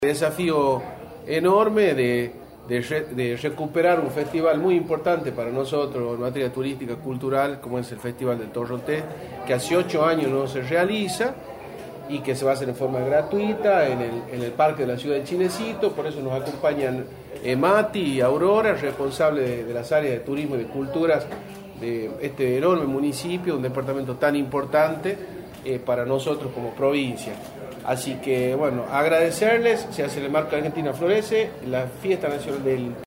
Desafío enorme de recuperar un festival muy importante para nosotros en materia turística, cultural, como es el Festival del Torrontés, que hace 8 años no se realiza y que se va a hacer en forma gratuita en el Parque de la Ciudad de Chilecito. Por eso nos acompañan Mati y Aurora, responsables de las áreas de turismo y de culturas de este enorme municipio, un departamento tan importante para nosotros como provincia. Así que, bueno, agradecerles. Se hace el Marco de Argentina Florece, la fiesta nacional del